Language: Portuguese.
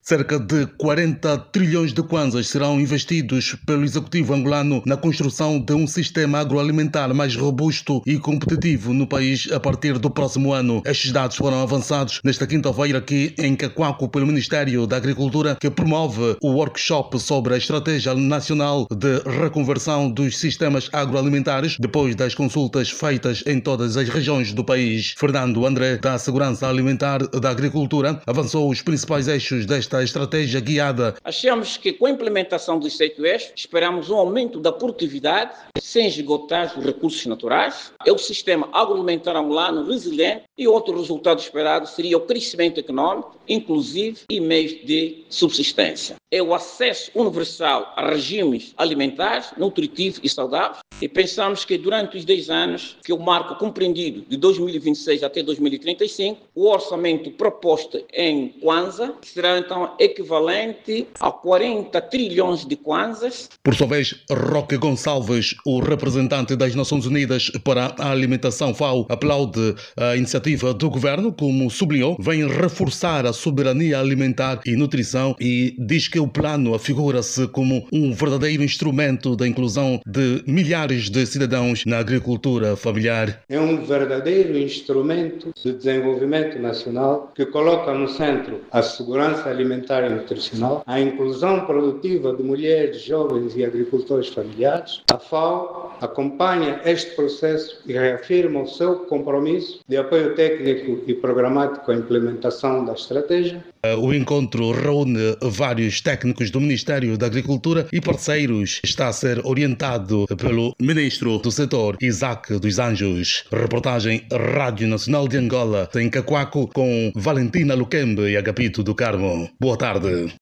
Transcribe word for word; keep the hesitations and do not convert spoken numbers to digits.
Cerca de quarenta trilhões de kwanzas serão investidos pelo Executivo angolano na construção de um sistema agroalimentar mais robusto e competitivo no país a partir do próximo ano. Estes dados foram avançados nesta quinta-feira aqui em Cacoaco pelo Ministério da Agricultura, que promove o workshop sobre a Estratégia Nacional de Reconversão dos Sistemas Agroalimentares, depois das consultas feitas em todas as regiões do país. Fernando André, da Segurança Alimentar da Agricultura, avançou os principais eixos desta estratégia guiada. Achamos que com a implementação dos sete eixos, esperamos um aumento da produtividade sem esgotar os recursos naturais. É o sistema agroalimentar angolano resiliente e outro resultado esperado seria o crescimento econômico, inclusive e meios de subsistência. É o acesso universal a regimes alimentares, nutritivos e saudáveis. E pensamos que durante os dez anos, que o marco compreendido de dois mil e vinte e seis até dois mil e trinta e cinco, o orçamento proposto em kwanza será então equivalente a quarenta trilhões de kwanzas. Por sua vez, Roque Gonçalves, o representante das Nações Unidas para a Alimentação FAO, aplaude a iniciativa do governo, como sublinhou, vem reforçar a soberania alimentar e nutrição e diz que o plano afigura-se como um verdadeiro instrumento da inclusão de milhares de cidadãos na agricultura familiar. É um verdadeiro instrumento de desenvolvimento nacional que coloca no centro a segurança alimentar e nutricional, a inclusão produtiva de mulheres, jovens e agricultores familiares. A FAO acompanha este processo e reafirma o seu compromisso de apoio técnico e programático à implementação da estratégia. O encontro reúne vários técnicos do Ministério da Agricultura e parceiros. Está a ser orientado pelo ministro do setor, Isaac dos Anjos. Reportagem Rádio Nacional de Angola, em Cacoaco, com Valentina Luquembe e Agapito do Carmo. Boa tarde.